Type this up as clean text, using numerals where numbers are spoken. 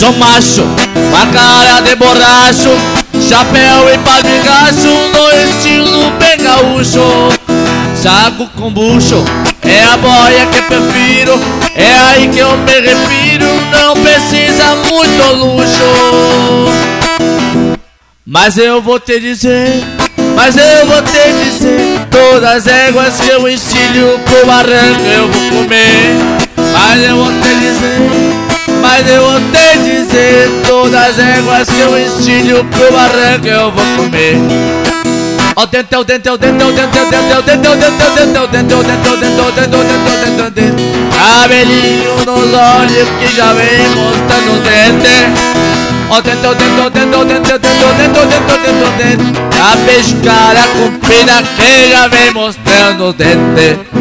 Sou macho, com a cara de borracho, chapéu e pá de gacho, no estilo bem gaúcho. Saco com bucho, é a boia que prefiro, é aí que eu me refiro, não precisa muito luxo. Mas eu vou te dizer, todas as éguas que eu enstilho pro barranco eu vou comer. Mas eu vou te dizer, todas as éguas que eu enstilho pro barranco eu vou comer. Ó dente, ó dente, ó dente, ó dente, ó dente, ó dente, ó dente, ó dente, ó dente, ó dente, ó dente, ó dente, ó dente, ó dente. Cabelinho nos olhos que já vem mostrando o dente. Ó dente, ó dente, ó dente, ó dente, ó dente, ó dente, ó dente, ó dente, ó dente. A pescara comprida que já vem mostrando o dente.